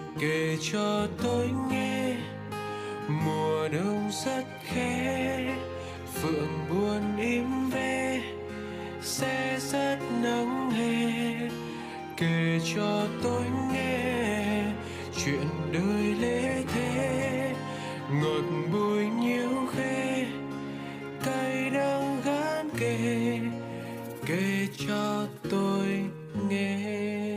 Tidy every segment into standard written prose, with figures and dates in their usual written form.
kể cho tôi nghe. Mùa đông rất khẽ, phượng buồn im ve, sẽ rất nắng hè. Kể cho tôi nghe chuyện đời lễ thế, ngọt bùi nhiêu khê, cay đắng gắn kề. Kể cho tôi nghe.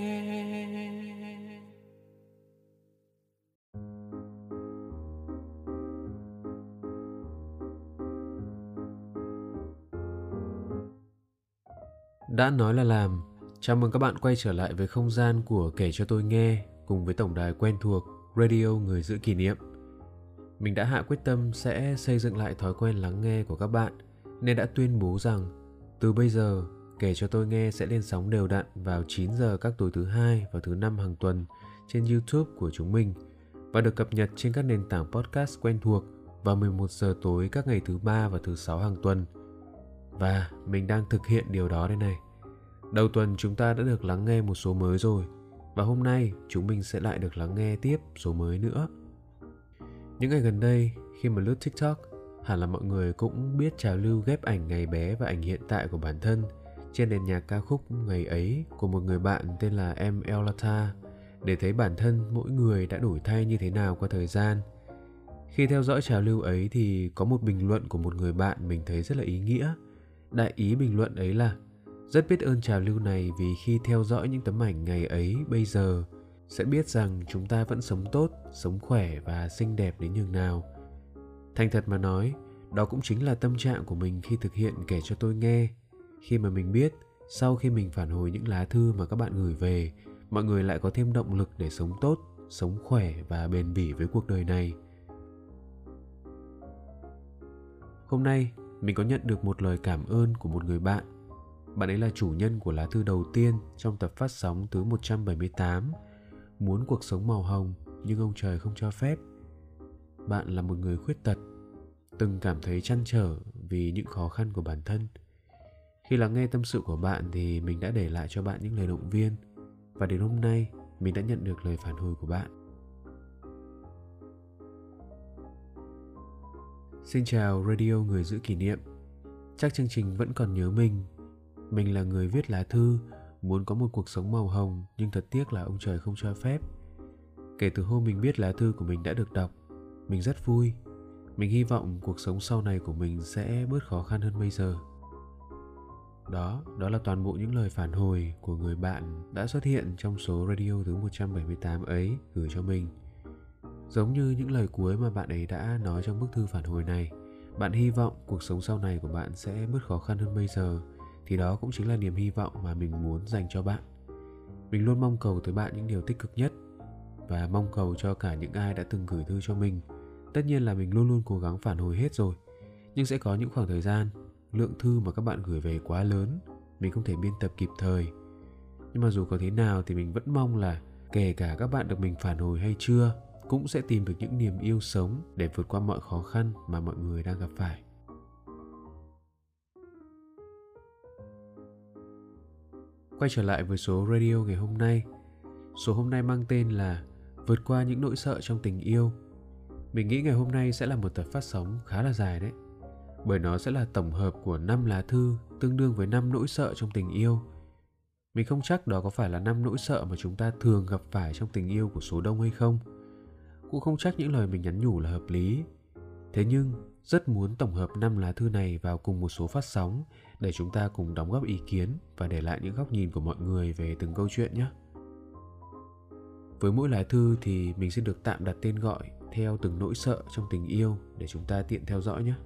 Đã nói là làm. Chào mừng các bạn quay trở lại với không gian của Kể cho tôi nghe cùng với tổng đài quen thuộc Radio Người giữ kỷ niệm. Mình đã hạ quyết tâm sẽ xây dựng lại thói quen lắng nghe của các bạn, nên đã tuyên bố rằng từ bây giờ Kể cho tôi nghe sẽ lên sóng đều đặn vào 9 giờ các tối thứ hai và thứ năm hàng tuần trên YouTube của chúng mình và được cập nhật trên các nền tảng podcast quen thuộc vào 11 giờ tối các ngày thứ ba và thứ sáu hàng tuần. Và mình đang thực hiện điều đó đây này. Đầu tuần chúng ta đã được lắng nghe một số mới rồi, và hôm nay chúng mình sẽ lại được lắng nghe tiếp số mới nữa. Những ngày gần đây, khi mà lướt TikTok, hẳn là mọi người cũng biết trào lưu ghép ảnh ngày bé và ảnh hiện tại của bản thân trên nền nhạc ca khúc Ngày ấy của một người bạn tên là em Elata, để thấy bản thân mỗi người đã đổi thay như thế nào qua thời gian. Khi theo dõi trào lưu ấy thì có một bình luận của một người bạn mình thấy rất là ý nghĩa. Đại ý bình luận ấy là: rất biết ơn trào lưu này vì khi theo dõi những tấm ảnh ngày ấy bây giờ sẽ biết rằng chúng ta vẫn sống tốt, sống khỏe và xinh đẹp đến nhường nào. Thành thật mà nói, đó cũng chính là tâm trạng của mình khi thực hiện Kể cho tôi nghe. Khi mà mình biết, sau khi mình phản hồi những lá thư mà các bạn gửi về, mọi người lại có thêm động lực để sống tốt, sống khỏe và bền bỉ với cuộc đời này. Hôm nay, mình có nhận được một lời cảm ơn của một người bạn. Bạn ấy là chủ nhân của lá thư đầu tiên trong tập phát sóng thứ 178, Muốn cuộc sống màu hồng nhưng ông trời không cho phép. Bạn là một người khuyết tật, từng cảm thấy trăn trở vì những khó khăn của bản thân. Khi lắng nghe tâm sự của bạn thì mình đã để lại cho bạn những lời động viên, và đến hôm nay mình đã nhận được lời phản hồi của bạn. Xin chào Radio Người giữ kỷ niệm. Chắc chương trình vẫn còn nhớ mình. Mình là người viết lá thư muốn có một cuộc sống màu hồng, nhưng thật tiếc là ông trời không cho phép. Kể từ hôm mình biết lá thư của mình đã được đọc, mình rất vui. Mình hy vọng cuộc sống sau này của mình sẽ bớt khó khăn hơn bây giờ. Đó là toàn bộ những lời phản hồi của người bạn đã xuất hiện trong số radio thứ 178 ấy gửi cho mình. Giống như những lời cuối mà bạn ấy đã nói trong bức thư phản hồi này, bạn hy vọng cuộc sống sau này của bạn sẽ bớt khó khăn hơn bây giờ, thì đó cũng chính là niềm hy vọng mà mình muốn dành cho bạn. Mình luôn mong cầu tới bạn những điều tích cực nhất, và mong cầu cho cả những ai đã từng gửi thư cho mình. Tất nhiên là mình luôn luôn cố gắng phản hồi hết rồi, nhưng sẽ có những khoảng thời gian lượng thư mà các bạn gửi về quá lớn, mình không thể biên tập kịp thời. Nhưng mà dù có thế nào thì mình vẫn mong là kể cả các bạn được mình phản hồi hay chưa, cũng sẽ tìm được những niềm yêu sống để vượt qua mọi khó khăn mà mọi người đang gặp phải. Quay trở lại với số radio ngày hôm nay. Số hôm nay mang tên là Vượt qua những nỗi sợ trong tình yêu. Mình nghĩ ngày hôm nay sẽ là một tập phát sóng khá là dài đấy, bởi nó sẽ là tổng hợp của 5 lá thư tương đương với 5 nỗi sợ trong tình yêu. Mình không chắc đó có phải là 5 nỗi sợ mà chúng ta thường gặp phải trong tình yêu của số đông hay không. Cũng không chắc những lời mình nhắn nhủ là hợp lý. Thế nhưng rất muốn tổng hợp 5 lá thư này vào cùng một số phát sóng để chúng ta cùng đóng góp ý kiến và để lại những góc nhìn của mọi người về từng câu chuyện nhé. Với mỗi lá thư thì mình sẽ được tạm đặt tên gọi theo từng nỗi sợ trong tình yêu để chúng ta tiện theo dõi nhé.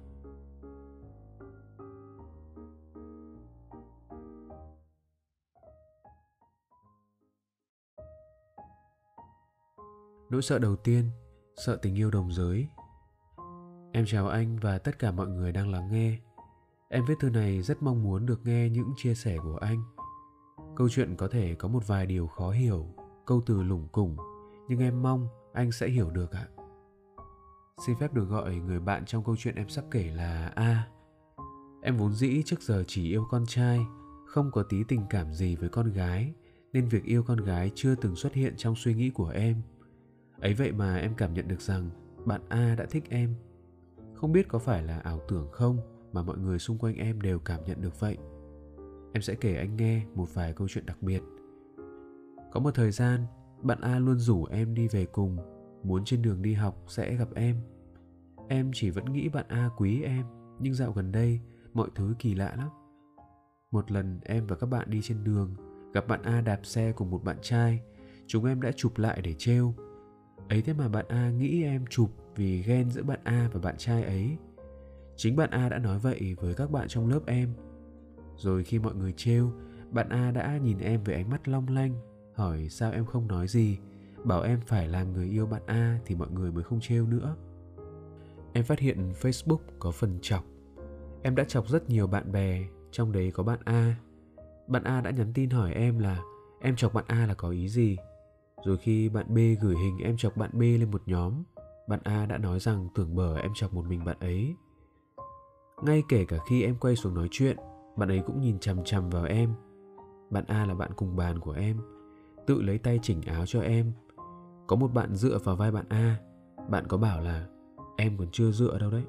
Nỗi sợ đầu tiên, sợ tình yêu đồng giới. Em chào anh và tất cả mọi người đang lắng nghe. Em viết thư này rất mong muốn được nghe những chia sẻ của anh. Câu chuyện có thể có một vài điều khó hiểu, câu từ lủng củng, nhưng em mong anh sẽ hiểu được ạ. Xin phép được gọi người bạn trong câu chuyện em sắp kể là A. Em vốn dĩ trước giờ chỉ yêu con trai, không có tí tình cảm gì với con gái, nên việc yêu con gái chưa từng xuất hiện trong suy nghĩ của em. Ấy vậy mà em cảm nhận được rằng bạn A đã thích em. Không biết có phải là ảo tưởng không mà mọi người xung quanh em đều cảm nhận được vậy. Em sẽ kể anh nghe một vài câu chuyện đặc biệt. Có một thời gian, bạn A luôn rủ em đi về cùng, muốn trên đường đi học sẽ gặp em. Em chỉ vẫn nghĩ bạn A quý em, nhưng dạo gần đây mọi thứ kỳ lạ lắm. Một lần em và các bạn đi trên đường, gặp bạn A đạp xe cùng một bạn trai. Chúng em đã chụp lại để trêu. Ấy thế mà bạn A nghĩ em chụp vì ghen giữa bạn A và bạn trai ấy. Chính bạn A đã nói vậy với các bạn trong lớp em. Rồi khi mọi người trêu, bạn A đã nhìn em với ánh mắt long lanh, hỏi sao em không nói gì, bảo em phải làm người yêu bạn A thì mọi người mới không trêu nữa. Em phát hiện Facebook có phần chọc. Em đã chọc rất nhiều bạn bè, trong đấy có bạn A. Bạn A đã nhắn tin hỏi em là em chọc bạn A là có ý gì. Rồi khi bạn B gửi hình em chọc bạn B lên một nhóm, bạn A đã nói rằng tưởng bở em chọc một mình bạn ấy. Ngay kể cả khi em quay xuống nói chuyện, bạn ấy cũng nhìn chằm chằm vào em. Bạn A là bạn cùng bàn của em, tự lấy tay chỉnh áo cho em. Có một bạn dựa vào vai bạn A. Bạn có bảo là em còn chưa dựa đâu đấy.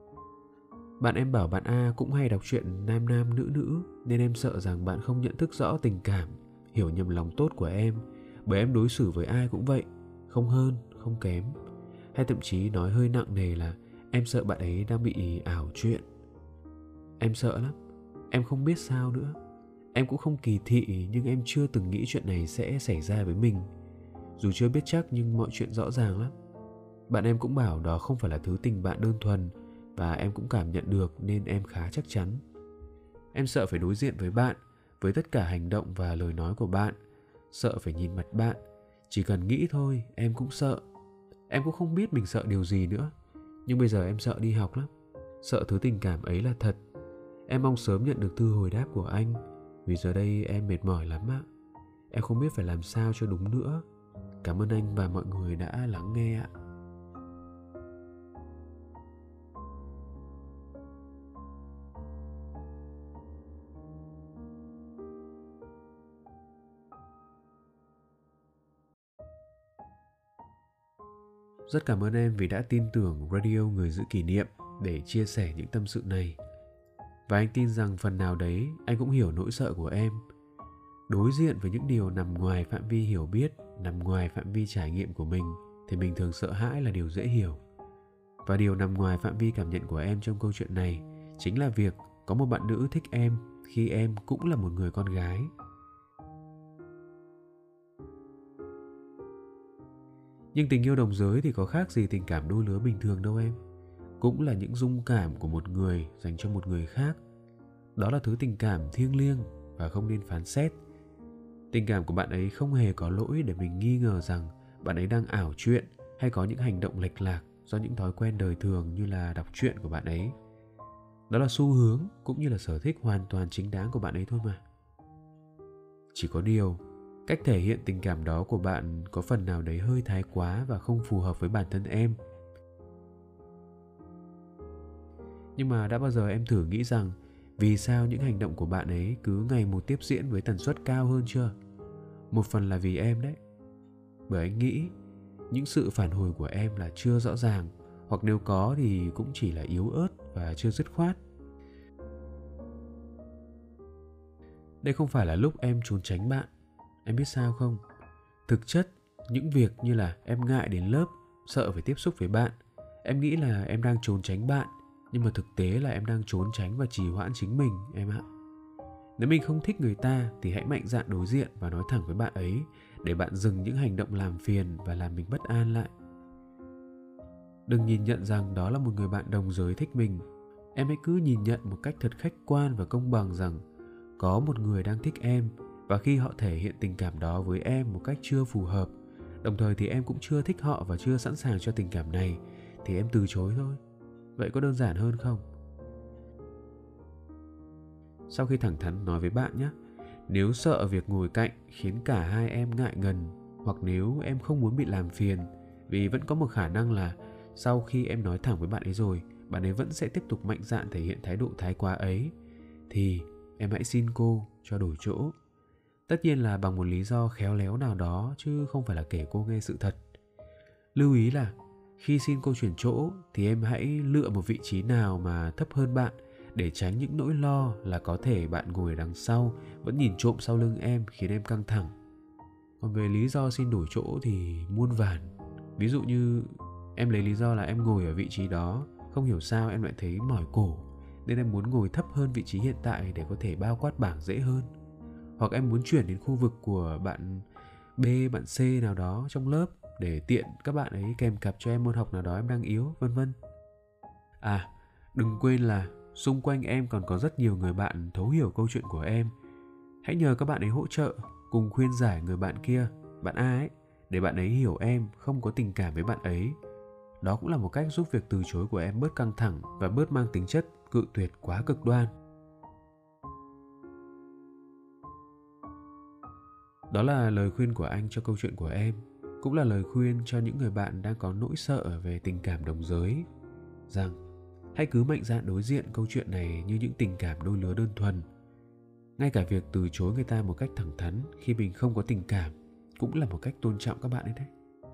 Bạn em bảo bạn A cũng hay đọc truyện nam nam nữ nữ, nên em sợ rằng bạn không nhận thức rõ tình cảm, hiểu nhầm lòng tốt của em, bởi em đối xử với ai cũng vậy, không hơn, không kém. Hay thậm chí nói hơi nặng nề là em sợ bạn ấy đang bị ảo chuyện. Em sợ lắm, em không biết sao nữa. Em cũng không kỳ thị, nhưng em chưa từng nghĩ chuyện này sẽ xảy ra với mình. Dù chưa biết chắc nhưng mọi chuyện rõ ràng lắm. Bạn em cũng bảo đó không phải là thứ tình bạn đơn thuần, và em cũng cảm nhận được nên em khá chắc chắn. Em sợ phải đối diện với bạn, với tất cả hành động và lời nói của bạn. Sợ phải nhìn mặt bạn. Chỉ cần nghĩ thôi em cũng sợ. Em cũng không biết mình sợ điều gì nữa. Nhưng bây giờ em sợ đi học lắm. Sợ thứ tình cảm ấy là thật. Em mong sớm nhận được thư hồi đáp của anh, vì giờ đây em mệt mỏi lắm ạ. Em không biết phải làm sao cho đúng nữa. Cảm ơn anh và mọi người đã lắng nghe ạ. Rất cảm ơn em vì đã tin tưởng Radio Người Giữ Kỷ Niệm để chia sẻ những tâm sự này. Và anh tin rằng phần nào đấy anh cũng hiểu nỗi sợ của em. Đối diện với những điều nằm ngoài phạm vi hiểu biết, nằm ngoài phạm vi trải nghiệm của mình, thì mình thường sợ hãi là điều dễ hiểu. Và điều nằm ngoài phạm vi cảm nhận của em trong câu chuyện này chính là việc có một bạn nữ thích em khi em cũng là một người con gái. Nhưng tình yêu đồng giới thì có khác gì tình cảm đôi lứa bình thường đâu em. Cũng là những rung cảm của một người dành cho một người khác. Đó là thứ tình cảm thiêng liêng và không nên phán xét. Tình cảm của bạn ấy không hề có lỗi để mình nghi ngờ rằng bạn ấy đang ảo chuyện hay có những hành động lệch lạc do những thói quen đời thường như là đọc truyện của bạn ấy. Đó là xu hướng cũng như là sở thích hoàn toàn chính đáng của bạn ấy thôi mà. Chỉ có điều, cách thể hiện tình cảm đó của bạn có phần nào đấy hơi thái quá và không phù hợp với bản thân em. Nhưng mà đã bao giờ em thử nghĩ rằng vì sao những hành động của bạn ấy cứ ngày một tiếp diễn với tần suất cao hơn chưa? Một phần là vì em đấy. Bởi anh nghĩ những sự phản hồi của em là chưa rõ ràng, hoặc nếu có thì cũng chỉ là yếu ớt và chưa dứt khoát. Đây không phải là lúc em trốn tránh bạn. Em biết sao không? Thực chất, những việc như là em ngại đến lớp, sợ phải tiếp xúc với bạn, em nghĩ là em đang trốn tránh bạn, nhưng mà thực tế là em đang trốn tránh và trì hoãn chính mình em ạ. Nếu mình không thích người ta thì hãy mạnh dạn đối diện và nói thẳng với bạn ấy để bạn dừng những hành động làm phiền và làm mình bất an lại. Đừng nhìn nhận rằng đó là một người bạn đồng giới thích mình. Em hãy cứ nhìn nhận một cách thật khách quan và công bằng rằng có một người đang thích em, và khi họ thể hiện tình cảm đó với em một cách chưa phù hợp, đồng thời thì em cũng chưa thích họ và chưa sẵn sàng cho tình cảm này, thì em từ chối thôi. Vậy có đơn giản hơn không? Sau khi thẳng thắn nói với bạn nhé, nếu sợ việc ngồi cạnh khiến cả hai em ngại ngần, hoặc nếu em không muốn bị làm phiền, vì vẫn có một khả năng là sau khi em nói thẳng với bạn ấy rồi, bạn ấy vẫn sẽ tiếp tục mạnh dạn thể hiện thái độ thái quá ấy, thì em hãy xin cô cho đổi chỗ. Tất nhiên là bằng một lý do khéo léo nào đó, chứ không phải là kể cô nghe sự thật. Lưu ý là khi xin cô chuyển chỗ thì em hãy lựa một vị trí nào mà thấp hơn bạn để tránh những nỗi lo là có thể bạn ngồi ở đằng sau vẫn nhìn trộm sau lưng em khiến em căng thẳng. Còn về lý do xin đổi chỗ thì muôn vàn. Ví dụ như em lấy lý do là em ngồi ở vị trí đó, không hiểu sao em lại thấy mỏi cổ nên em muốn ngồi thấp hơn vị trí hiện tại để có thể bao quát bảng dễ hơn. Hoặc em muốn chuyển đến khu vực của bạn B, bạn C nào đó trong lớp để tiện các bạn ấy kèm cặp cho em môn học nào đó em đang yếu, vân vân. À, đừng quên là xung quanh em còn có rất nhiều người bạn thấu hiểu câu chuyện của em. Hãy nhờ các bạn ấy hỗ trợ, cùng khuyên giải người bạn kia, bạn A ấy, để bạn ấy hiểu em không có tình cảm với bạn ấy. Đó cũng là một cách giúp việc từ chối của em bớt căng thẳng và bớt mang tính chất cự tuyệt quá cực đoan. Đó là lời khuyên của anh cho câu chuyện của em, cũng là lời khuyên cho những người bạn đang có nỗi sợ về tình cảm đồng giới, rằng hãy cứ mạnh dạn đối diện câu chuyện này như những tình cảm đôi lứa đơn thuần. Ngay cả việc từ chối người ta một cách thẳng thắn khi mình không có tình cảm cũng là một cách tôn trọng các bạn ấy đấy.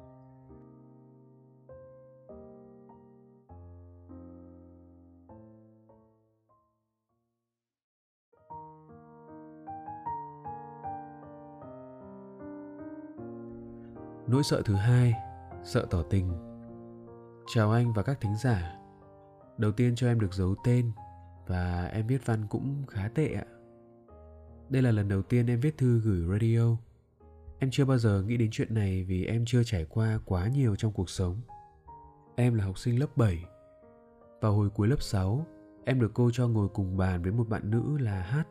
Nỗi sợ thứ hai, sợ tỏ tình. Chào anh và các thính giả. Đầu tiên cho em được giấu tên và em viết văn cũng khá tệ ạ. Đây là lần đầu tiên em viết thư gửi radio. Em chưa bao giờ nghĩ đến chuyện này vì em chưa trải qua quá nhiều trong cuộc sống. Em là học sinh lớp 7. Vào hồi cuối lớp 6, em được cô cho ngồi cùng bàn với một bạn nữ là Hát.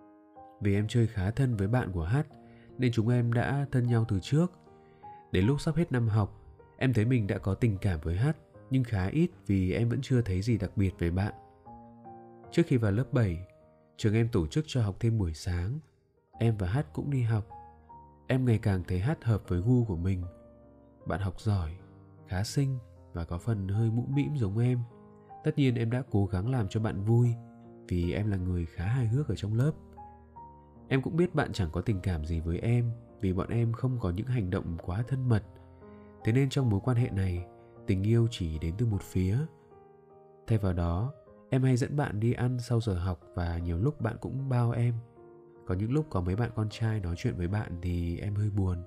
Vì em chơi khá thân với bạn của Hát nên chúng em đã thân nhau từ trước. Đến lúc sắp hết năm học, em thấy mình đã có tình cảm với Hát, nhưng khá ít vì em vẫn chưa thấy gì đặc biệt về bạn. Trước khi vào lớp 7, trường em tổ chức cho học thêm buổi sáng. Em và Hát cũng đi học. Em ngày càng thấy Hát hợp với gu của mình. Bạn học giỏi, khá xinh và có phần hơi mũm mĩm giống em. Tất nhiên em đã cố gắng làm cho bạn vui vì em là người khá hài hước ở trong lớp. Em cũng biết bạn chẳng có tình cảm gì với em vì bọn em không có những hành động quá thân mật. Thế nên trong mối quan hệ này, tình yêu chỉ đến từ một phía. Thay vào đó, em hay dẫn bạn đi ăn sau giờ học và nhiều lúc bạn cũng bao em. Có những lúc có mấy bạn con trai nói chuyện với bạn thì em hơi buồn.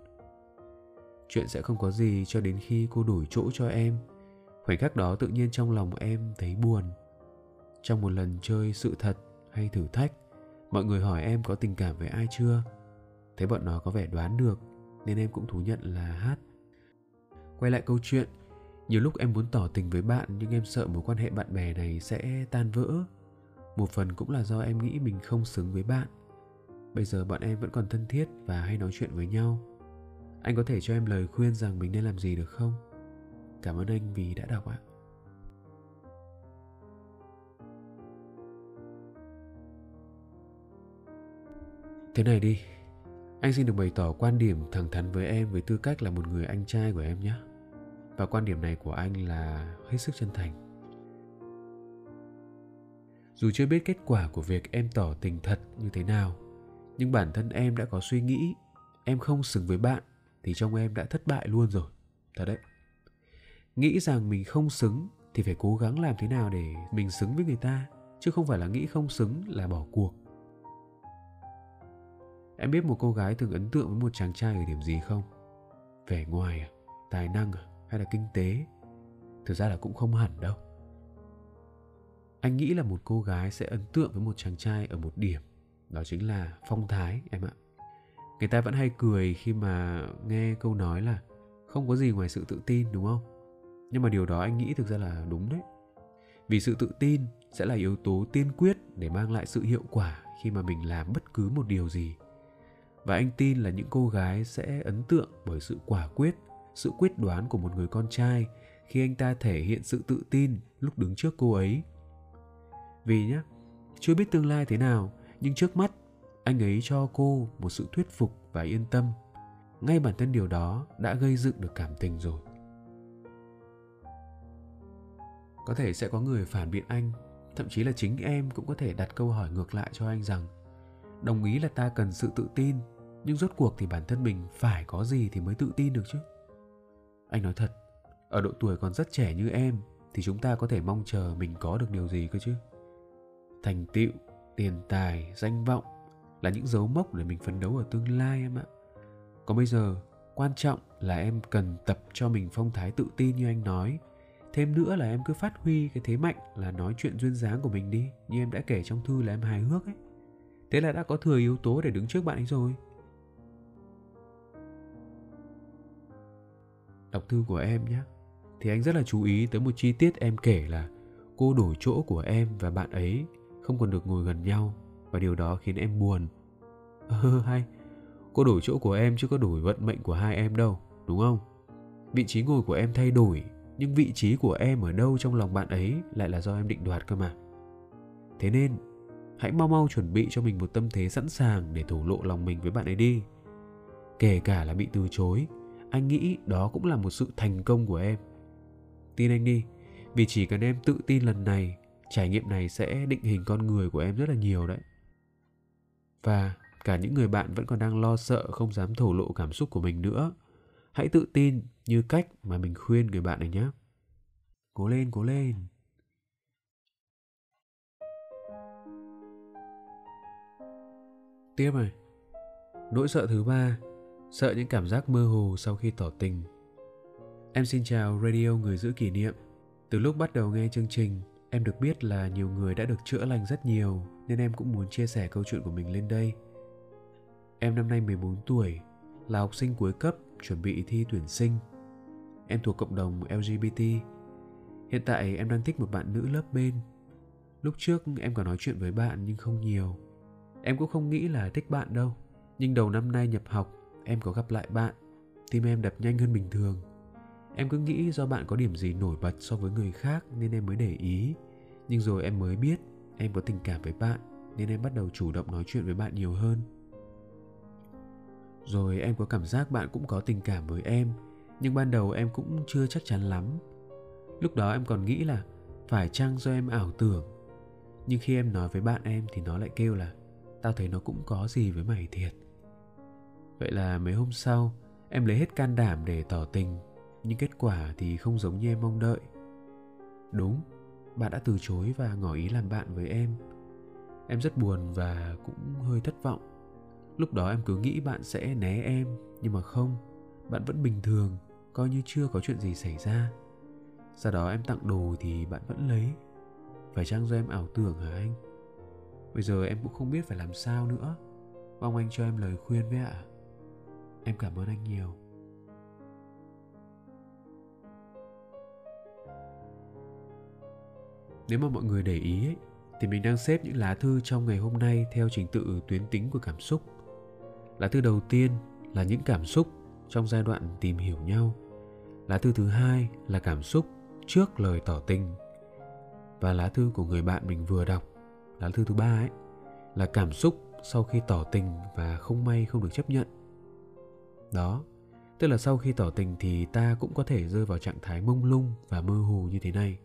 Chuyện sẽ không có gì cho đến khi cô đổi chỗ cho em. Khoảnh khắc đó tự nhiên trong lòng em thấy buồn. Trong một lần chơi sự thật hay thử thách, mọi người hỏi em có tình cảm với ai chưa. Thấy bọn nó có vẻ đoán được nên em cũng thú nhận là Hát. Quay lại câu chuyện, nhiều lúc em muốn tỏ tình với bạn nhưng em sợ mối quan hệ bạn bè này sẽ tan vỡ. Một phần cũng là do em nghĩ mình không xứng với bạn. Bây giờ bọn em vẫn còn thân thiết và hay nói chuyện với nhau. Anh có thể cho em lời khuyên rằng mình nên làm gì được không? Cảm ơn anh vì đã đọc ạ. Thế này đi, anh xin được bày tỏ quan điểm thẳng thắn với em với tư cách là một người anh trai của em nhé. Và quan điểm này của anh là hết sức chân thành. Dù chưa biết kết quả của việc em tỏ tình thật như thế nào, nhưng bản thân em đã có suy nghĩ em không xứng với bạn thì trong em đã thất bại luôn rồi. Thật đấy. Nghĩ rằng mình không xứng thì phải cố gắng làm thế nào để mình xứng với người ta, chứ không phải là nghĩ không xứng là bỏ cuộc. Em biết một cô gái thường ấn tượng với một chàng trai ở điểm gì không? Vẻ ngoài à? Tài năng à? Hay là kinh tế? Thực ra là cũng không hẳn đâu. Anh nghĩ là một cô gái sẽ ấn tượng với một chàng trai ở một điểm, đó chính là phong thái em ạ. Người ta vẫn hay cười khi mà nghe câu nói là không có gì ngoài sự tự tin, đúng không? Nhưng mà điều đó anh nghĩ thực ra là đúng đấy. Vì sự tự tin sẽ là yếu tố tiên quyết để mang lại sự hiệu quả khi mà mình làm bất cứ một điều gì. Và anh tin là những cô gái sẽ ấn tượng bởi sự quả quyết, sự quyết đoán của một người con trai khi anh ta thể hiện sự tự tin lúc đứng trước cô ấy. Vì nhá, chưa biết tương lai thế nào, nhưng trước mắt anh ấy cho cô một sự thuyết phục và yên tâm. Ngay bản thân điều đó đã gây dựng được cảm tình rồi. Có thể sẽ có người phản biện anh, thậm chí là chính em cũng có thể đặt câu hỏi ngược lại cho anh rằng đồng ý là ta cần sự tự tin, nhưng rốt cuộc thì bản thân mình phải có gì thì mới tự tin được chứ? Anh nói thật, Ở độ tuổi còn rất trẻ như em thì chúng ta có thể mong chờ mình có được điều gì cơ chứ? Thành tựu, tiền tài, danh vọng là những dấu mốc để mình phấn đấu ở tương lai em ạ. Còn bây giờ, quan trọng là em cần tập cho mình phong thái tự tin như anh nói. Thêm nữa là em cứ phát huy cái thế mạnh là nói chuyện duyên dáng của mình đi. Như em đã kể trong thư là em hài hước ấy. Thế là đã có thừa yếu tố để đứng trước bạn ấy rồi. Đọc thư của em nhé. Thì anh rất là chú ý tới một chi tiết em kể là cô đổi chỗ của em và bạn ấy không còn được ngồi gần nhau, và điều đó khiến em buồn. Hay, cô đổi chỗ của em chứ có đổi vận mệnh của hai em đâu, đúng không? Vị trí ngồi của em thay đổi, nhưng vị trí của em ở đâu trong lòng bạn ấy lại là do em định đoạt cơ mà. Thế nên hãy mau mau chuẩn bị cho mình một tâm thế sẵn sàng để thổ lộ lòng mình với bạn ấy đi. Kể cả là bị từ chối, anh nghĩ đó cũng là một sự thành công của em. Tin anh đi, vì chỉ cần em tự tin lần này, trải nghiệm này sẽ định hình con người của em rất là nhiều đấy. Và cả những người bạn vẫn còn đang lo sợ không dám thổ lộ cảm xúc của mình nữa, hãy tự tin như cách mà mình khuyên người bạn này nhé. Cố lên, cố lên. Tiếp này. Nỗi sợ thứ 3, sợ những cảm giác mơ hồ sau khi tỏ tình. Em xin chào Radio Người Giữ Kỷ Niệm. Từ lúc bắt đầu nghe chương trình, em được biết là nhiều người đã được chữa lành rất nhiều, nên em cũng muốn chia sẻ câu chuyện của mình lên đây. Em năm nay 14 tuổi, là học sinh cuối cấp chuẩn bị thi tuyển sinh. Em thuộc cộng đồng LGBT. Hiện tại em đang thích một bạn nữ lớp bên. Lúc trước em có nói chuyện với bạn nhưng không nhiều. Em cũng không nghĩ là thích bạn đâu. Nhưng đầu năm nay nhập học, em có gặp lại bạn. Tim em đập nhanh hơn bình thường. Em cứ nghĩ do bạn có điểm gì nổi bật so với người khác nên em mới để ý. Nhưng rồi em mới biết em có tình cảm với bạn, nên em bắt đầu chủ động nói chuyện với bạn nhiều hơn. Rồi em có cảm giác bạn cũng có tình cảm với em, nhưng ban đầu em cũng chưa chắc chắn lắm. Lúc đó em còn nghĩ là phải chăng do em ảo tưởng. Nhưng khi em nói với bạn em thì nó lại kêu là tao thấy nó cũng có gì với mày thiệt. Vậy là mấy hôm sau, em lấy hết can đảm để tỏ tình, nhưng kết quả thì không giống như em mong đợi. Đúng, bạn đã từ chối và ngỏ ý làm bạn với em. Em rất buồn và cũng hơi thất vọng. Lúc đó em cứ nghĩ bạn sẽ né em, nhưng mà không, bạn vẫn bình thường, coi như chưa có chuyện gì xảy ra. Sau đó em tặng đồ thì bạn vẫn lấy. Phải chăng do em ảo tưởng hả anh? Bây giờ em cũng không biết phải làm sao nữa. Mong anh cho em lời khuyên với ạ. Em cảm ơn anh nhiều. Nếu mà mọi người để ý ấy, thì mình đang xếp những lá thư trong ngày hôm nay theo trình tự tuyến tính của cảm xúc. Lá thư đầu tiên là những cảm xúc trong giai đoạn tìm hiểu nhau. Lá thư thứ hai là cảm xúc trước lời tỏ tình. Và lá thư của người bạn mình vừa đọc, lá thư thứ 3 ấy, là cảm xúc sau khi tỏ tình và không may không được chấp nhận. Đó, tức là sau khi tỏ tình thì ta cũng có thể rơi vào trạng thái mông lung và mơ hồ như thế này.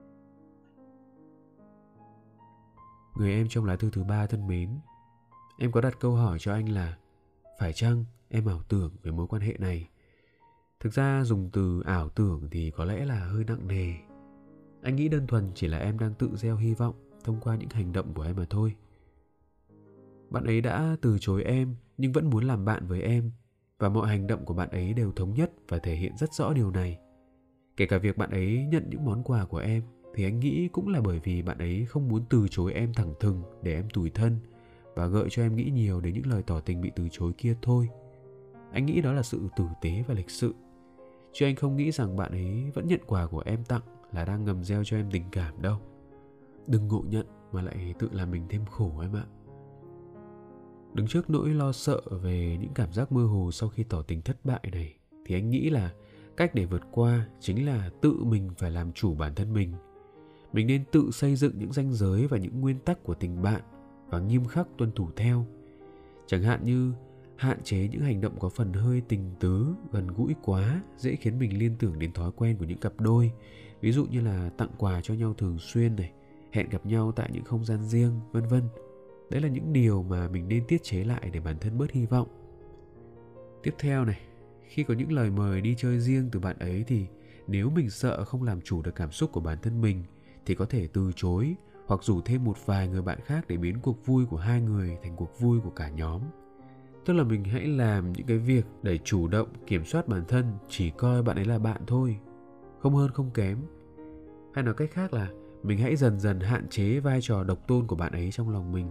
Người em trong lá thư thứ 3 thân mến, em có đặt câu hỏi cho anh là phải chăng em ảo tưởng về mối quan hệ này? Thực ra dùng từ ảo tưởng thì có lẽ là hơi nặng nề. Anh nghĩ đơn thuần chỉ là em đang tự gieo hy vọng thông qua những hành động của em mà thôi. Bạn ấy đã từ chối em nhưng vẫn muốn làm bạn với em, và mọi hành động của bạn ấy đều thống nhất và thể hiện rất rõ điều này. Kể cả việc bạn ấy nhận những món quà của em thì anh nghĩ cũng là bởi vì bạn ấy không muốn từ chối em thẳng thừng để em tủi thân và gợi cho em nghĩ nhiều đến những lời tỏ tình bị từ chối kia thôi. Anh nghĩ đó là sự tử tế và lịch sự. Chứ anh không nghĩ rằng bạn ấy vẫn nhận quà của em tặng là đang ngầm gieo cho em tình cảm đâu. Đừng ngộ nhận mà lại tự làm mình thêm khổ em ạ. Đứng trước nỗi lo sợ về những cảm giác mơ hồ sau khi tỏ tình thất bại này, thì anh nghĩ là cách để vượt qua chính là tự mình phải làm chủ bản thân mình. Mình nên tự xây dựng những ranh giới và những nguyên tắc của tình bạn và nghiêm khắc tuân thủ theo. Chẳng hạn như hạn chế những hành động có phần hơi tình tứ, gần gũi quá, dễ khiến mình liên tưởng đến thói quen của những cặp đôi. Ví dụ như là tặng quà cho nhau thường xuyên này, hẹn gặp nhau tại những không gian riêng, vân vân. Đấy là những điều mà mình nên tiết chế lại để bản thân bớt hy vọng. Tiếp theo này, khi có những lời mời đi chơi riêng từ bạn ấy thì Nếu mình sợ không làm chủ được cảm xúc của bản thân mình thì có thể từ chối hoặc rủ thêm một vài người bạn khác để biến cuộc vui của hai người thành cuộc vui của cả nhóm. Tức là mình hãy làm những cái việc để chủ động kiểm soát bản thân, chỉ coi bạn ấy là bạn thôi, không hơn không kém. Hay nói cách khác là mình hãy dần dần hạn chế vai trò độc tôn của bạn ấy trong lòng mình.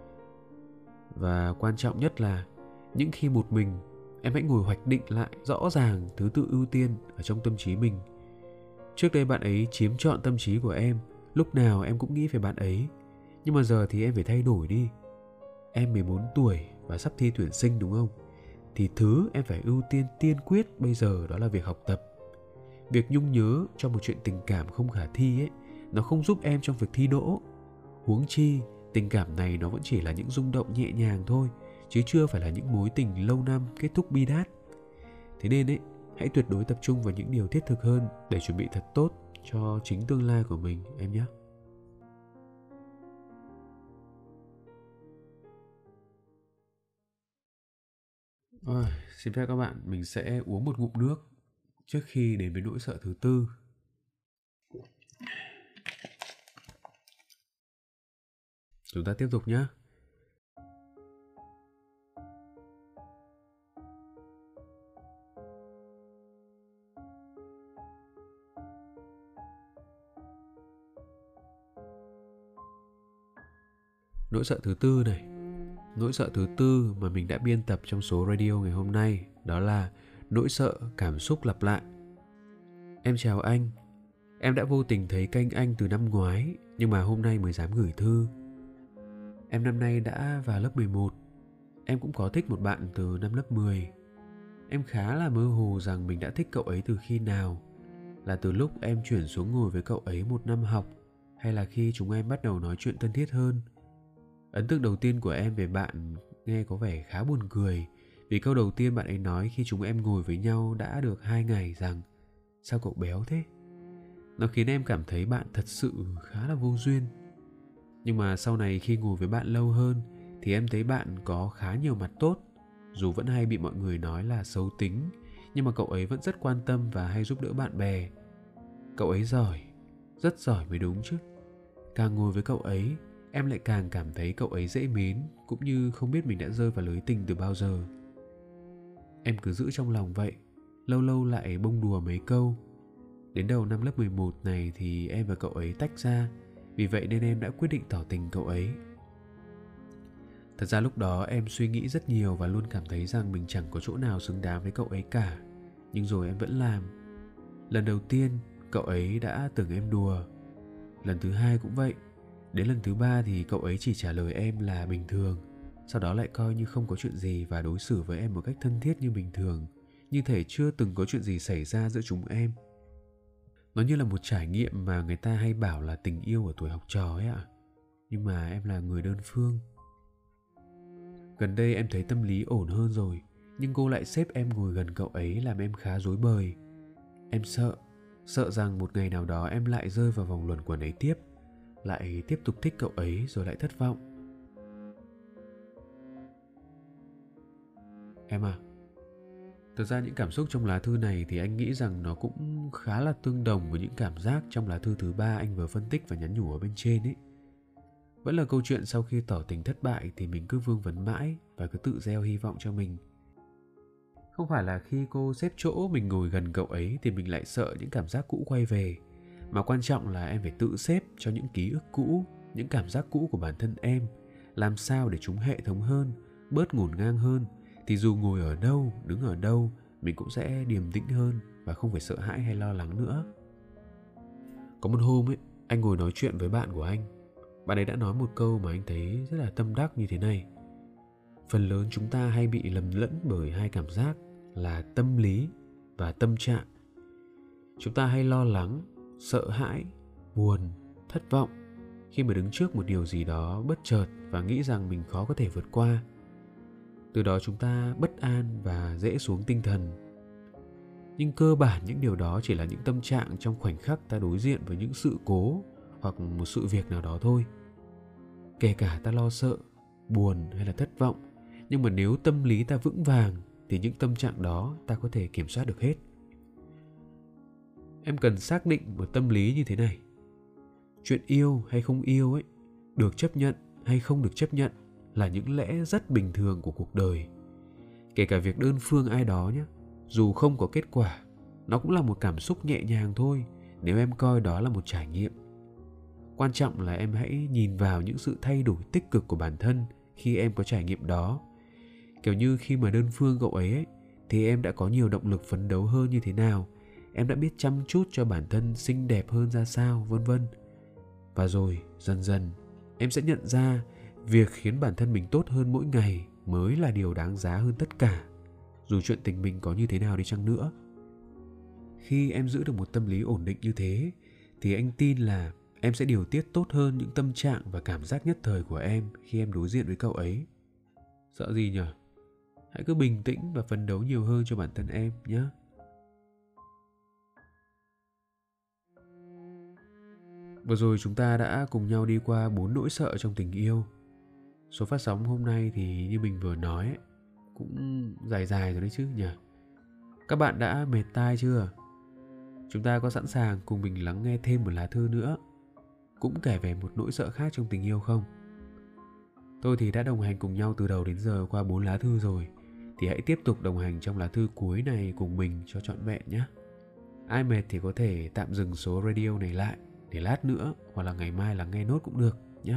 Và quan trọng nhất là những khi một mình, em hãy ngồi hoạch định lại rõ ràng thứ tự ưu tiên ở trong tâm trí mình. Trước đây bạn ấy chiếm trọn tâm trí của em, lúc nào em cũng nghĩ về bạn ấy. Nhưng mà giờ thì em phải thay đổi đi. Em 14 tuổi và sắp thi tuyển sinh đúng không? Thì thứ em phải ưu tiên tiên quyết bây giờ đó là việc học tập. Việc nhung nhớ cho một chuyện tình cảm không khả thi ấy, nó không giúp em trong việc thi đỗ. Huống chi, tình cảm này nó vẫn chỉ là những rung động nhẹ nhàng thôi, chứ chưa phải là những mối tình lâu năm kết thúc bi đát. Thế nên ấy, hãy tuyệt đối tập trung vào những điều thiết thực hơn để chuẩn bị thật tốt cho chính tương lai của mình em nhé. Xin phép các bạn, mình sẽ uống một ngụm nước trước khi đến với nỗi sợ thứ tư. Chúng ta tiếp tục nhé. Nỗi sợ thứ tư này. Nỗi sợ thứ tư mà mình đã biên tập trong số radio ngày hôm nay đó là nỗi sợ cảm xúc lặp lại. Em chào anh. Em đã vô tình thấy kênh anh từ năm ngoái, nhưng mà hôm nay mới dám gửi thư. Em năm nay đã vào lớp 11. Em cũng có thích một bạn từ năm lớp 10. Em khá là mơ hồ rằng mình đã thích cậu ấy từ khi nào. Là từ lúc em chuyển xuống ngồi với cậu ấy một năm học, hay là khi chúng em bắt đầu nói chuyện thân thiết hơn. Ấn tượng đầu tiên của em về bạn nghe có vẻ khá buồn cười, vì câu đầu tiên bạn ấy nói khi chúng em ngồi với nhau đã được 2 ngày rằng sao cậu béo thế? Nó khiến em cảm thấy bạn thật sự khá là vô duyên. Nhưng mà sau này khi ngồi với bạn lâu hơn thì em thấy bạn có khá nhiều mặt tốt. Dù vẫn hay bị mọi người nói là xấu tính, nhưng mà cậu ấy vẫn rất quan tâm và hay giúp đỡ bạn bè. Cậu ấy giỏi, rất giỏi mới đúng chứ. Càng ngồi với cậu ấy, em lại càng cảm thấy cậu ấy dễ mến, cũng như không biết mình đã rơi vào lưới tình từ bao giờ. Em cứ giữ trong lòng vậy, lâu lâu lại bông đùa mấy câu. Đến đầu năm lớp 11 này thì em và cậu ấy tách ra, vì vậy nên em đã quyết định tỏ tình cậu ấy. Thật ra lúc đó em suy nghĩ rất nhiều và luôn cảm thấy rằng mình chẳng có chỗ nào xứng đáng với cậu ấy cả. Nhưng rồi em vẫn làm. Lần đầu tiên, cậu ấy đã tưởng em đùa. Lần thứ hai cũng vậy. Đến lần thứ ba thì cậu ấy chỉ trả lời em là bình thường, sau đó lại coi như không có chuyện gì và đối xử với em một cách thân thiết như bình thường, như thể chưa từng có chuyện gì xảy ra giữa chúng em. Nó như là một trải nghiệm mà người ta hay bảo là tình yêu ở tuổi học trò ấy ạ. Nhưng mà em là người đơn phương. Gần đây em thấy tâm lý ổn hơn rồi, nhưng cô lại xếp em ngồi gần cậu ấy làm em khá rối bời. Em sợ rằng một ngày nào đó em lại rơi vào vòng luẩn quẩn ấy tiếp, lại tiếp tục thích cậu ấy rồi lại thất vọng. Em à, thực ra những cảm xúc trong lá thư này thì anh nghĩ rằng nó cũng khá là tương đồng với những cảm giác trong lá thư thứ 3 anh vừa phân tích và nhắn nhủ ở bên trên ấy. Vẫn là câu chuyện sau khi tỏ tình thất bại thì mình cứ vương vấn mãi và cứ tự gieo hy vọng cho mình. Không phải là khi cô xếp chỗ mình ngồi gần cậu ấy thì mình lại sợ những cảm giác cũ quay về, mà quan trọng là em phải tự xếp cho những ký ức cũ, những cảm giác cũ của bản thân em, làm sao để chúng hệ thống hơn, bớt ngổn ngang hơn, thì dù ngồi ở đâu, đứng ở đâu, mình cũng sẽ điềm tĩnh hơn và không phải sợ hãi hay lo lắng nữa. Có một hôm ấy, anh ngồi nói chuyện với bạn của anh. Bạn ấy đã nói một câu mà anh thấy rất là tâm đắc như thế này. Phần lớn chúng ta hay bị lầm lẫn bởi hai cảm giác là tâm lý và tâm trạng. Chúng ta hay lo lắng, sợ hãi, buồn, thất vọng khi mà đứng trước một điều gì đó bất chợt và nghĩ rằng mình khó có thể vượt qua. Từ đó chúng ta bất an và dễ xuống tinh thần. Nhưng cơ bản những điều đó chỉ là những tâm trạng trong khoảnh khắc ta đối diện với những sự cố hoặc một sự việc nào đó thôi. Kể cả ta lo sợ, buồn hay là thất vọng, nhưng mà nếu tâm lý ta vững vàng thì những tâm trạng đó ta có thể kiểm soát được hết. em cần xác định một tâm lý như thế này. Chuyện yêu hay không yêu ấy, được chấp nhận hay không được chấp nhận là những lẽ rất bình thường của cuộc đời. Kể cả việc đơn phương ai đó nhé, dù không có kết quả, nó cũng là một cảm xúc nhẹ nhàng thôi, nếu em coi đó là một trải nghiệm. Quan trọng là em hãy nhìn vào những sự thay đổi tích cực của bản thân khi em có trải nghiệm đó. Kiểu như khi mà đơn phương cậu ấy thì em đã có nhiều động lực phấn đấu hơn như thế nào, em đã biết chăm chút cho bản thân xinh đẹp hơn ra sao, vân vân. Và rồi dần dần em sẽ nhận ra việc khiến bản thân mình tốt hơn mỗi ngày mới là điều đáng giá hơn tất cả, dù chuyện tình mình có như thế nào đi chăng nữa. Khi em giữ được một tâm lý ổn định như thế thì anh tin là em sẽ điều tiết tốt hơn những tâm trạng và cảm giác nhất thời của em khi em đối diện với cậu ấy. Sợ gì nhỉ? Hãy cứ bình tĩnh và phấn đấu nhiều hơn cho bản thân em nhé. Vừa rồi chúng ta đã cùng nhau đi qua 4 nỗi sợ trong tình yêu. Số phát sóng hôm nay thì như mình vừa nói cũng dài rồi đấy chứ nhỉ? Các bạn đã mệt tai chưa? Chúng ta có sẵn sàng cùng mình lắng nghe thêm một lá thư nữa, cũng kể về một nỗi sợ khác trong tình yêu không? Tôi thì đã đồng hành cùng nhau từ đầu đến giờ qua 4 lá thư rồi, thì hãy tiếp tục đồng hành trong lá thư cuối này cùng mình cho trọn vẹn nhé. Ai mệt thì có thể tạm dừng số radio này lại để lát nữa hoặc là ngày mai lắng nghe nốt cũng được nhé.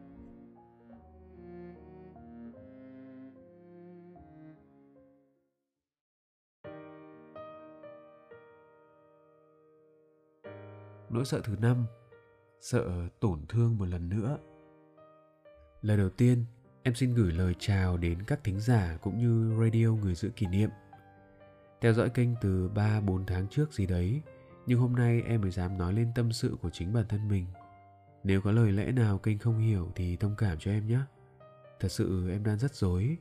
Nỗi sợ thứ 5, sợ tổn thương một lần nữa. Lời đầu tiên, em xin gửi lời chào đến các thính giả cũng như radio Người Giữ Kỷ Niệm. Theo dõi kênh từ 3-4 tháng trước gì đấy, nhưng hôm nay em mới dám nói lên tâm sự của chính bản thân mình. Nếu có lời lẽ nào kênh không hiểu thì thông cảm cho em nhé. Thật sự em đang rất rối.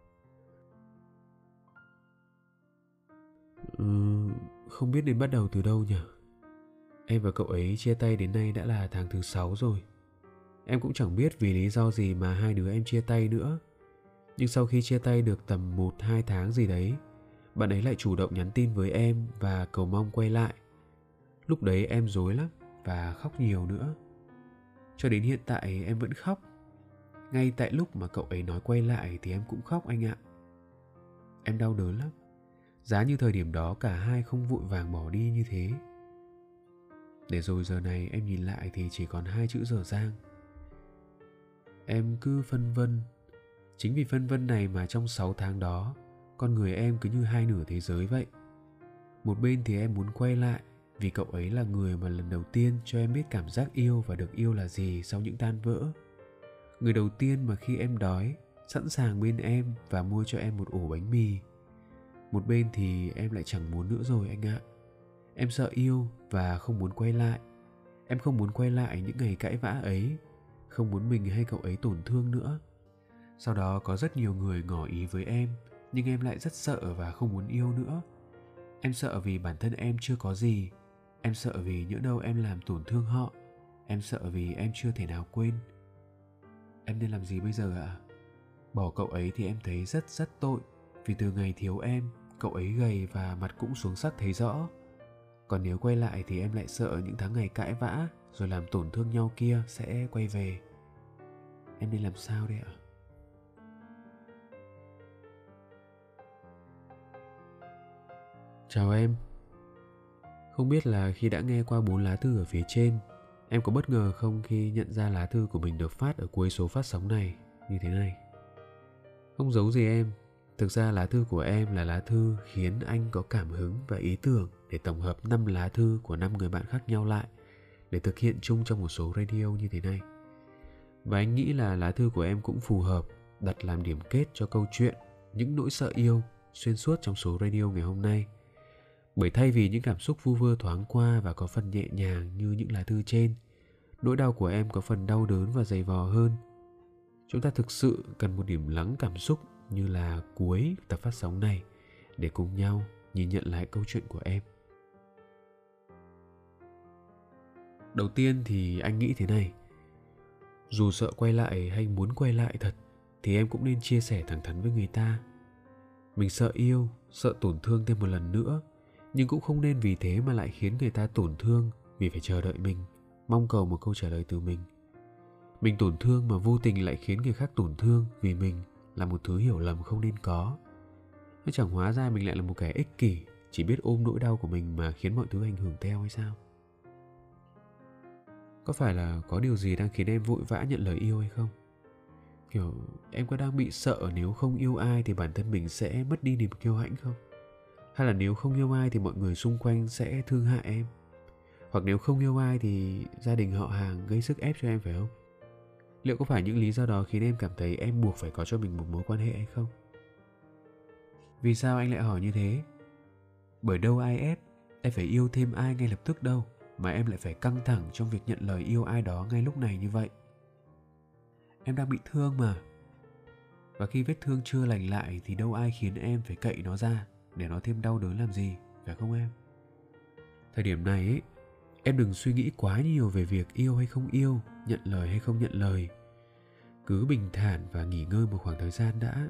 Không biết nên bắt đầu từ đâu nhỉ? Em và cậu ấy chia tay đến nay đã là tháng thứ 6 rồi. Em cũng chẳng biết vì lý do gì mà hai đứa em chia tay nữa. Nhưng sau khi chia tay được tầm 1-2 tháng gì đấy, bạn ấy lại chủ động nhắn tin với em và cầu mong quay lại. Lúc đấy em rối lắm và khóc nhiều nữa. Cho đến hiện tại em vẫn khóc. Ngay tại lúc mà cậu ấy nói quay lại thì em cũng khóc anh ạ. Em đau đớn lắm. Giá như thời điểm đó cả hai không vội vàng bỏ đi như thế. Để rồi giờ này em nhìn lại thì chỉ còn 2 chữ dở dang. Em cứ phân vân. Chính vì phân vân này mà trong 6 tháng đó, con người em cứ như hai nửa thế giới vậy. Một bên thì em muốn quay lại vì cậu ấy là người mà lần đầu tiên cho em biết cảm giác yêu và được yêu là gì sau những tan vỡ. Người đầu tiên mà khi em đói, sẵn sàng bên em và mua cho em một ổ bánh mì. Một bên thì em lại chẳng muốn nữa rồi anh ạ. Em sợ yêu và không muốn quay lại. Em không muốn quay lại những ngày cãi vã ấy, không muốn mình hay cậu ấy tổn thương nữa. Sau đó có rất nhiều người ngỏ ý với em, nhưng em lại rất sợ và không muốn yêu nữa. Em sợ vì bản thân em chưa có gì. Em sợ vì nhỡ đâu em làm tổn thương họ. Em sợ vì em chưa thể nào quên. Em nên làm gì bây giờ ạ? Bỏ cậu ấy thì em thấy rất tội. Vì từ ngày thiếu em, cậu ấy gầy và mặt cũng xuống sắc thấy rõ. Còn nếu quay lại thì em lại sợ những tháng ngày cãi vã rồi làm tổn thương nhau kia sẽ quay về. Em nên làm sao đây ạ? Chào em. Không biết là khi đã nghe qua 4 lá thư ở phía trên, em có bất ngờ không khi nhận ra lá thư của mình được phát ở cuối số phát sóng này như thế này? Không giấu gì em, thực ra lá thư của em là lá thư khiến anh có cảm hứng và ý tưởng để tổng hợp 5 lá thư của 5 người bạn khác nhau lại để thực hiện chung trong một số radio như thế này. Và anh nghĩ là lá thư của em cũng phù hợp đặt làm điểm kết cho câu chuyện những nỗi sợ yêu xuyên suốt trong số radio ngày hôm nay. Bởi thay vì những cảm xúc vu vơ thoáng qua và có phần nhẹ nhàng như những lá thư trên, nỗi đau của em có phần đau đớn và dày vò hơn. Chúng ta thực sự cần một điểm lắng cảm xúc như là cuối tập phát sóng này để cùng nhau nhìn nhận lại câu chuyện của em. Đầu tiên thì anh nghĩ thế này. Dù sợ quay lại hay muốn quay lại thật thì em cũng nên chia sẻ thẳng thắn với người ta. Mình sợ yêu, sợ tổn thương thêm một lần nữa, Nhưng cũng không nên vì thế mà lại khiến người ta tổn thương vì phải chờ đợi mình, mong cầu một câu trả lời từ mình. Mình tổn thương mà vô tình lại khiến người khác tổn thương vì mình là một thứ hiểu lầm không nên có. Nó chẳng hóa ra mình lại là một kẻ ích kỷ, chỉ biết ôm nỗi đau của mình mà khiến mọi thứ ảnh hưởng theo hay sao? Có phải là có điều gì đang khiến em vội vã nhận lời yêu hay không? Kiểu em có đang bị sợ nếu không yêu ai thì bản thân mình sẽ mất đi niềm kiêu hãnh không? Hay là nếu không yêu ai thì mọi người xung quanh sẽ thương hại em? Hoặc nếu không yêu ai thì gia đình họ hàng gây sức ép cho em phải không? Liệu có phải những lý do đó khiến em cảm thấy em buộc phải có cho mình một mối quan hệ hay không? Vì sao anh lại hỏi như thế? Bởi đâu ai ép em phải yêu thêm ai ngay lập tức đâu, mà em lại phải căng thẳng trong việc nhận lời yêu ai đó ngay lúc này như vậy. Em đang bị thương mà. Và khi vết thương chưa lành lại thì đâu ai khiến em phải cậy nó ra để nó thêm đau đớn làm gì, phải không em? Thời điểm này ấy, em đừng suy nghĩ quá nhiều về việc yêu hay không yêu, nhận lời hay không nhận lời. Cứ bình thản và nghỉ ngơi một khoảng thời gian đã.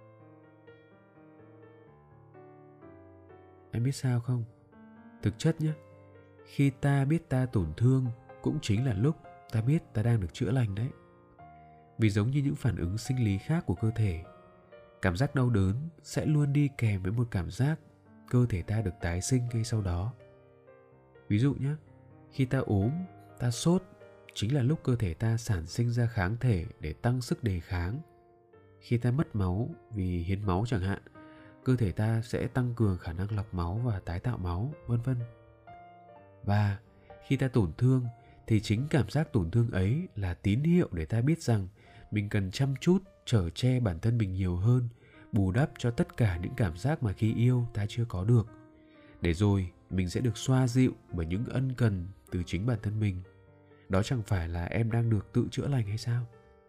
Em biết sao không? Thực chất nhé, khi ta biết ta tổn thương cũng chính là lúc ta biết ta đang được chữa lành đấy. Vì giống như những phản ứng sinh lý khác của cơ thể, cảm giác đau đớn sẽ luôn đi kèm với một cảm giác cơ thể ta được tái sinh ngay sau đó. Ví dụ nhé, khi ta ốm, ta sốt, chính là lúc cơ thể ta sản sinh ra kháng thể để tăng sức đề kháng. Khi ta mất máu vì hiến máu chẳng hạn, cơ thể ta sẽ tăng cường khả năng lọc máu và tái tạo máu, vân vân. Và khi ta tổn thương thì chính cảm giác tổn thương ấy là tín hiệu để ta biết rằng mình cần chăm chút chở che bản thân mình nhiều hơn, bù đắp cho tất cả những cảm giác mà khi yêu ta chưa có được. Để rồi mình sẽ được xoa dịu bởi những ân cần từ chính bản thân mình. Đó chẳng phải là em đang được tự chữa lành hay sao?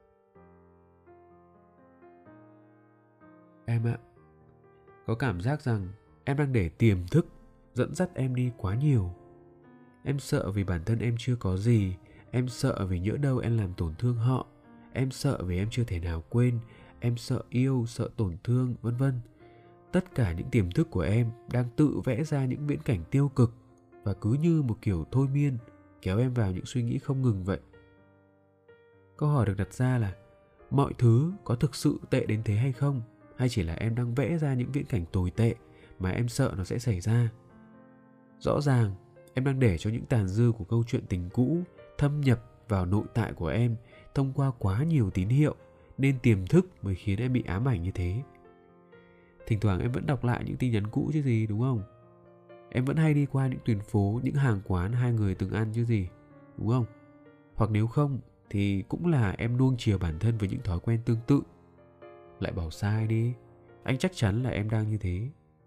Em ạ, có cảm giác rằng em đang để tiềm thức dẫn dắt em đi quá nhiều. Em sợ vì bản thân em chưa có gì, em sợ vì nhỡ đâu em làm tổn thương họ, em sợ vì em chưa thể nào quên, em sợ yêu, sợ tổn thương, vân vân. Tất cả những tiềm thức của em đang tự vẽ ra những viễn cảnh tiêu cực và cứ như một kiểu thôi miên kéo em vào những suy nghĩ không ngừng vậy. Câu hỏi được đặt ra là mọi thứ có thực sự tệ đến thế hay không? Hay chỉ là em đang vẽ ra những viễn cảnh tồi tệ mà em sợ nó sẽ xảy ra? Rõ ràng em đang để cho những tàn dư của câu chuyện tình cũ thâm nhập vào nội tại của em thông qua quá nhiều tín hiệu, nên tiềm thức mới khiến em bị ám ảnh như thế. Thỉnh thoảng em vẫn đọc lại những tin nhắn cũ chứ gì, đúng không? Em vẫn hay đi qua những tuyến phố, những hàng quán hai người từng ăn chứ gì, đúng không? Hoặc nếu không thì cũng là em nuông chiều bản thân với những thói quen tương tự. Lại bảo sai đi, anh chắc chắn là em đang như thế.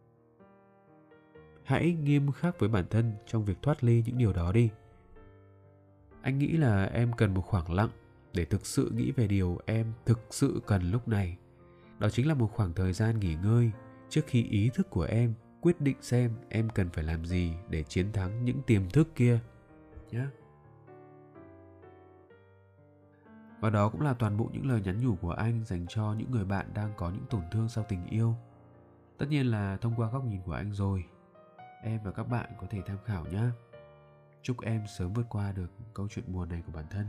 Hãy nghiêm khắc với bản thân trong việc thoát ly những điều đó đi. Anh nghĩ là em cần một khoảng lặng để thực sự nghĩ về điều em thực sự cần lúc này. Đó chính là một khoảng thời gian nghỉ ngơi trước khi ý thức của em quyết định xem em cần phải làm gì để chiến thắng những tiềm thức kia nhé. Và đó cũng là toàn bộ những lời nhắn nhủ của anh dành cho những người bạn đang có những tổn thương sau tình yêu. Tất nhiên là thông qua góc nhìn của anh rồi. Em và các bạn có thể tham khảo nhé. Chúc em sớm vượt qua được câu chuyện buồn này của bản thân.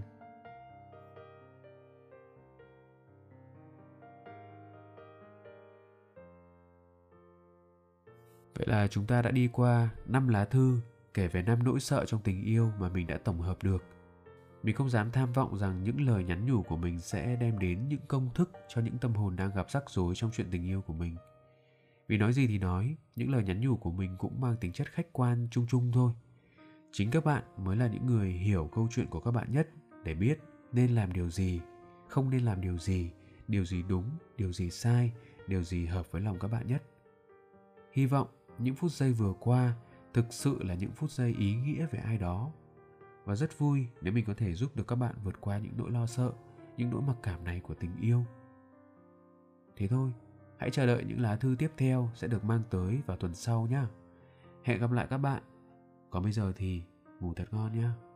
Vậy là chúng ta đã đi qua 5 lá thư kể về 5 nỗi sợ trong tình yêu mà mình đã tổng hợp được. Mình không dám tham vọng rằng những lời nhắn nhủ của mình sẽ đem đến những công thức cho những tâm hồn đang gặp rắc rối trong chuyện tình yêu của mình. Vì nói gì thì nói, những lời nhắn nhủ của mình cũng mang tính chất khách quan chung chung thôi. Chính các bạn mới là những người hiểu câu chuyện của các bạn nhất để biết nên làm điều gì, không nên làm điều gì đúng, điều gì sai, điều gì hợp với lòng các bạn nhất. Hy vọng những phút giây vừa qua thực sự là những phút giây ý nghĩa về ai đó. Và rất vui nếu mình có thể giúp được các bạn vượt qua những nỗi lo sợ, những nỗi mặc cảm này của tình yêu. Thế thôi, hãy chờ đợi những lá thư tiếp theo sẽ được mang tới vào tuần sau nhé. Hẹn gặp lại các bạn. Còn bây giờ thì ngủ thật ngon nhé.